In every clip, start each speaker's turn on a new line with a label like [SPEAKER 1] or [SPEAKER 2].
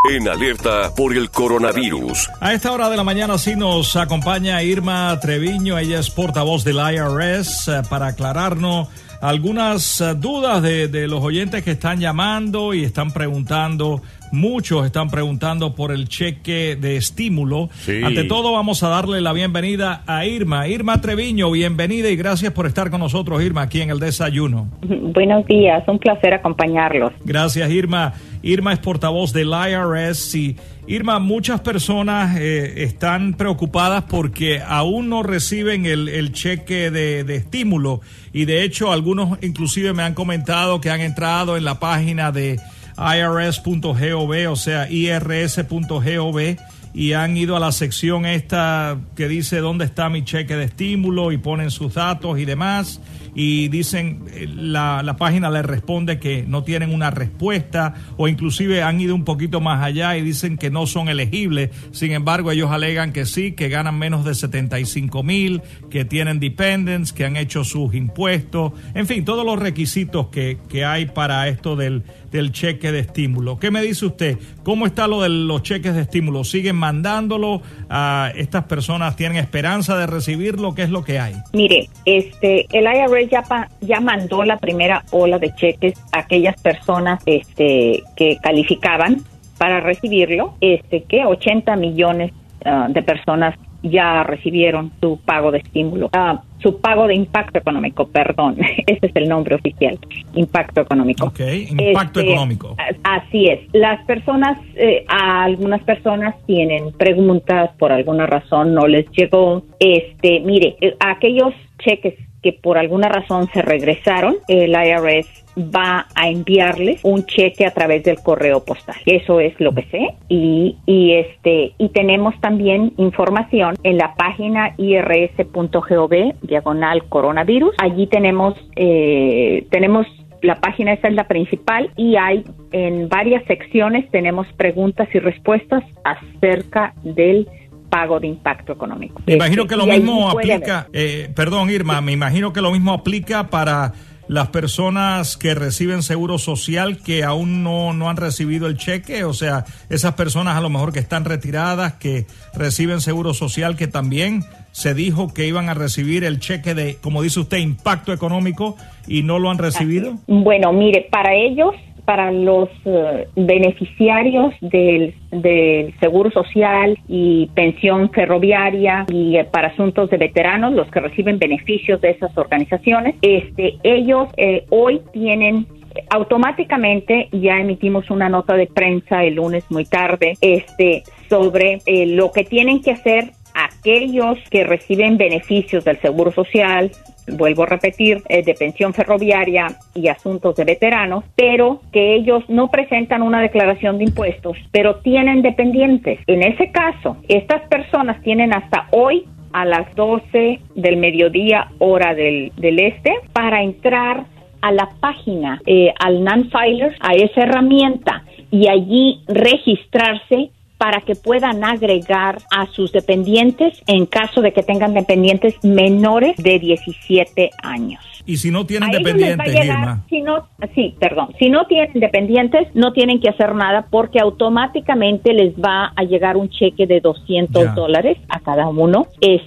[SPEAKER 1] En alerta por el coronavirus.
[SPEAKER 2] A esta hora de la mañana sí nos acompaña Irma Treviño. Ella es portavoz del IRS para aclararnos algunas dudas de los oyentes que están llamando y están preguntando. Muchos están preguntando por el cheque de estímulo. Sí. Ante todo, vamos a darle la bienvenida a Irma. Irma Treviño, bienvenida y gracias por estar con nosotros, Irma, aquí en El Desayuno.
[SPEAKER 3] Buenos días, un placer acompañarlos.
[SPEAKER 2] Gracias, Irma. Irma es portavoz del IRS. Y Irma, muchas personas están preocupadas porque aún no reciben el cheque de estímulo. Y de hecho, algunos inclusive me han comentado que han entrado en la página de irs.gov, o sea, irs.gov, y han ido a la sección esta que dice dónde está mi cheque de estímulo y ponen sus datos y demás, y dicen, la página les responde que no tienen una respuesta, o inclusive han ido un poquito más allá y dicen que no son elegibles. Sin embargo, ellos alegan que sí, que ganan menos de 75,000, que tienen dependents, que han hecho sus impuestos, en fin, todos los requisitos que hay para esto del cheque de estímulo. ¿Qué me dice usted? ¿Cómo está lo de los cheques de estímulo? ¿Siguen mandándolo? ¿Estas personas tienen esperanza de recibirlo? ¿Qué es lo que hay?
[SPEAKER 3] Mire, el IRS ya mandó la primera ola de cheques a aquellas personas que calificaban para recibirlo, que 80 millones de personas ya recibieron su pago de estímulo. Su pago de impacto económico, perdón, ese es el nombre oficial, impacto económico.
[SPEAKER 2] Ok, impacto económico.
[SPEAKER 3] Así es. Las personas, algunas personas tienen preguntas, por alguna razón no les llegó. Mire, aquellos cheques que por alguna razón se regresaron, el IRS va a enviarles un cheque a través del correo postal. Eso es lo que sé. Y tenemos también información en la página irs.gov/coronavirus. Allí tenemos la página, esa es la principal, y hay en varias secciones tenemos preguntas y respuestas acerca del pago de impacto económico.
[SPEAKER 2] Me imagino que lo mismo aplica, perdón Irma, me imagino que lo mismo aplica para las personas que reciben seguro social que aún no han recibido el cheque, o sea, esas personas a lo mejor que están retiradas, que reciben seguro social, que también se dijo que iban a recibir el cheque de, como dice usted, impacto económico y no lo han recibido.
[SPEAKER 3] Bueno, mire, para ellos, para los beneficiarios del Seguro Social y pensión ferroviaria y para asuntos de veteranos, los que reciben beneficios de esas organizaciones, ellos hoy tienen automáticamente, ya emitimos una nota de prensa el lunes muy tarde, sobre lo que tienen que hacer aquellos que reciben beneficios del Seguro Social, vuelvo a repetir, de pensión ferroviaria y asuntos de veteranos, pero que ellos no presentan una declaración de impuestos, pero tienen dependientes. En ese caso, estas personas tienen hasta hoy a las 12 del mediodía, hora del este, para entrar a la página, al non-filer, a esa herramienta, y allí registrarse para que puedan agregar a sus dependientes en caso de que tengan dependientes menores de 17 años.
[SPEAKER 2] Y si no tienen dependientes, Irma.
[SPEAKER 3] Si no tienen dependientes, no tienen que hacer nada porque automáticamente les va a llegar un cheque de $200 a cada uno.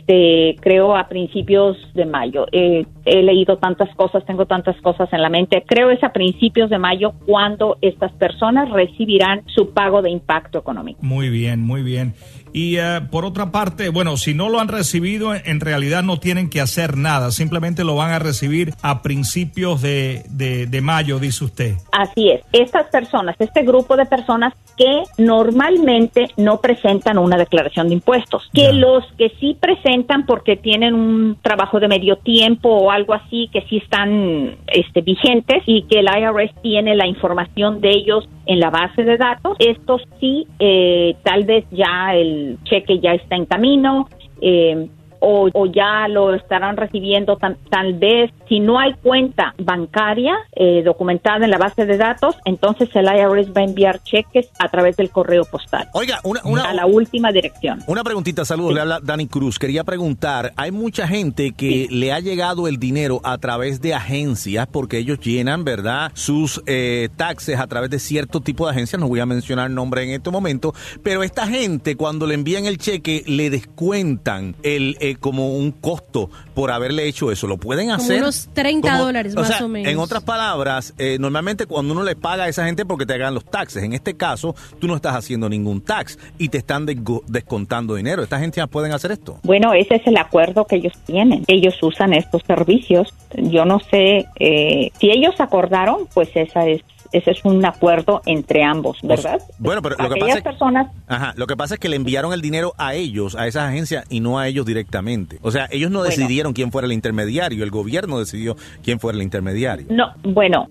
[SPEAKER 3] Creo a principios de mayo. He leído tantas cosas, tengo tantas cosas en la mente. Creo es a principios de mayo cuando estas personas recibirán su pago de impacto económico.
[SPEAKER 2] Muy bien, muy bien. Y por otra parte, bueno, si no lo han recibido, en realidad no tienen que hacer nada, simplemente lo van a recibir a principios de mayo, dice usted.
[SPEAKER 3] Así es. Estas personas, este grupo de personas que normalmente no presentan una declaración de impuestos, que los que sí presentan porque tienen un trabajo de medio tiempo o algo así, que sí están vigentes y que el IRS tiene la información de ellos en la base de datos, estos sí, tal vez ya el cheque ya está en camino, o ya lo estarán recibiendo tal vez. Si no hay cuenta bancaria documentada en la base de datos, entonces el IRS va a enviar cheques a través del correo postal.
[SPEAKER 4] Oiga,
[SPEAKER 3] a la última dirección.
[SPEAKER 4] Una preguntita, saludos, sí. Le habla Dani Cruz. Quería preguntar, hay mucha gente que le ha llegado el dinero a través de agencias porque ellos llenan, ¿verdad?, sus taxes a través de cierto tipo de agencias, no voy a mencionar nombre en este momento, pero esta gente cuando le envían el cheque le descuentan como un costo por haberle hecho eso. ¿Lo pueden hacer?
[SPEAKER 5] Como unos $30 más o menos.
[SPEAKER 4] En otras palabras, normalmente cuando uno le paga a esa gente porque te hagan los taxes, en este caso tú no estás haciendo ningún tax y te están descontando dinero. ¿Esta gente ya pueden hacer esto?
[SPEAKER 3] Bueno, ese es el acuerdo que ellos tienen. Ellos usan estos servicios. Yo no sé si ellos acordaron, pues ese es un acuerdo entre ambos, ¿verdad?
[SPEAKER 4] Bueno, pero lo que pasa es que le enviaron el dinero a ellos, a esas agencias, y no a ellos directamente. O sea, ellos no decidieron quién fuera el intermediario, el gobierno decidió quién fuera el intermediario.
[SPEAKER 3] No, bueno,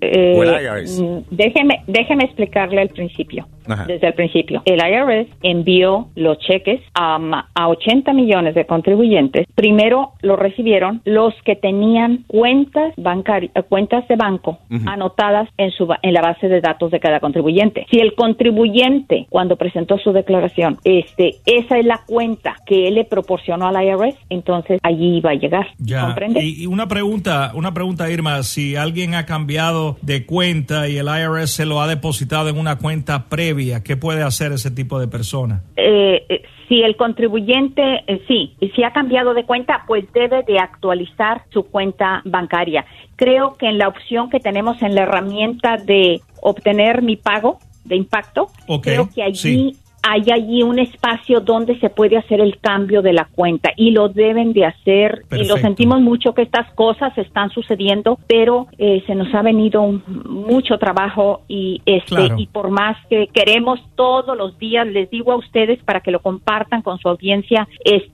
[SPEAKER 3] déjeme explicarle al principio. Ajá. Desde el principio, el IRS envió los cheques a 80 millones de contribuyentes. Primero lo recibieron los que tenían cuentas de banco anotadas en la base de datos de cada contribuyente. Si el contribuyente, cuando presentó su declaración, esa es la cuenta que él le proporcionó al IRS, entonces allí iba a llegar.
[SPEAKER 2] Ya.
[SPEAKER 3] ¿Comprende?
[SPEAKER 2] Y una pregunta, Irma, si alguien ha cambiado de cuenta y el IRS se lo ha depositado en una cuenta previa, ¿qué puede hacer ese tipo de persona?
[SPEAKER 3] Si el contribuyente, si ha cambiado de cuenta, pues debe de actualizar su cuenta bancaria. Creo que en la opción que tenemos en la herramienta de obtener mi pago de impacto, creo que allí hay allí un espacio donde se puede hacer el cambio de la cuenta y lo deben de hacer. Perfecto. Y lo sentimos mucho que estas cosas están sucediendo, pero se nos ha venido mucho trabajo y claro. Y por más que queremos todos los días, les digo a ustedes para que lo compartan con su audiencia,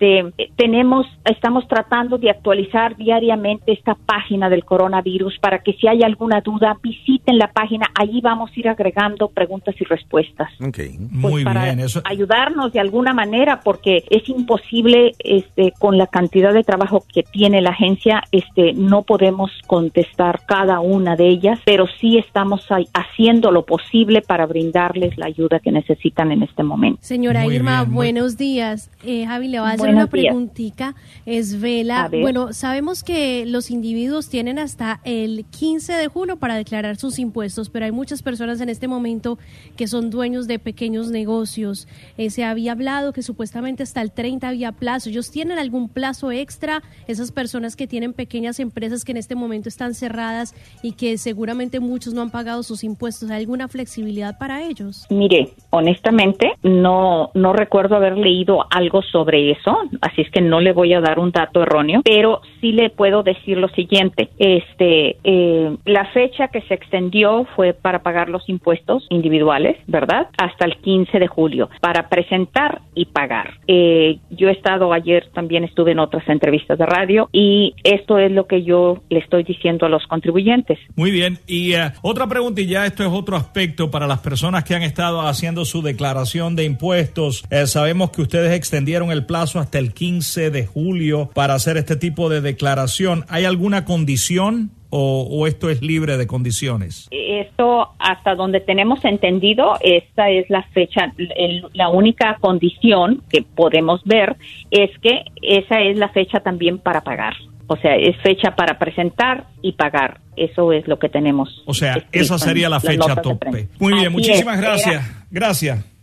[SPEAKER 3] estamos tratando de actualizar diariamente esta página del coronavirus para que si hay alguna duda visiten la página, allí vamos a ir agregando preguntas y respuestas.
[SPEAKER 2] Okay. Muy bien. Eso.
[SPEAKER 3] Ayudarnos de alguna manera porque es imposible con la cantidad de trabajo que tiene la agencia, no podemos contestar cada una de ellas, pero sí estamos haciendo lo posible para brindarles la ayuda que necesitan en este momento.
[SPEAKER 5] Señora Irma, buenos días. Javi, le va a hacer una preguntita. Es Vela. Bueno, sabemos que los individuos tienen hasta el 15 de julio para declarar sus impuestos, pero hay muchas personas en este momento que son dueños de pequeños negocios. Se había hablado que supuestamente hasta el 30 había plazo. ¿Ellos tienen algún plazo extra? Esas personas que tienen pequeñas empresas que en este momento están cerradas y que seguramente muchos no han pagado sus impuestos, ¿hay alguna flexibilidad para ellos?
[SPEAKER 3] Mire, honestamente no recuerdo haber leído algo sobre eso, así es que no le voy a dar un dato erróneo, pero sí le puedo decir lo siguiente. La fecha que se extendió fue para pagar los impuestos individuales, ¿verdad? Hasta el 15 de julio. Para presentar y pagar. Yo he estado ayer, también estuve en otras entrevistas de radio y esto es lo que yo le estoy diciendo a los contribuyentes.
[SPEAKER 2] Muy bien. Y otra pregunta, y ya esto es otro aspecto para las personas que han estado haciendo su declaración de impuestos. Sabemos que ustedes extendieron el plazo hasta el 15 de julio para hacer este tipo de declaración. ¿Hay alguna condición? ¿O esto es libre de condiciones?
[SPEAKER 3] Esto, hasta donde tenemos entendido, esta es la fecha. La única condición que podemos ver es que esa es la fecha también para pagar. O sea, es fecha para presentar y pagar. Eso es lo que tenemos.
[SPEAKER 2] O sea, esa sería la fecha tope. Muy bien, muchísimas gracias. Gracias.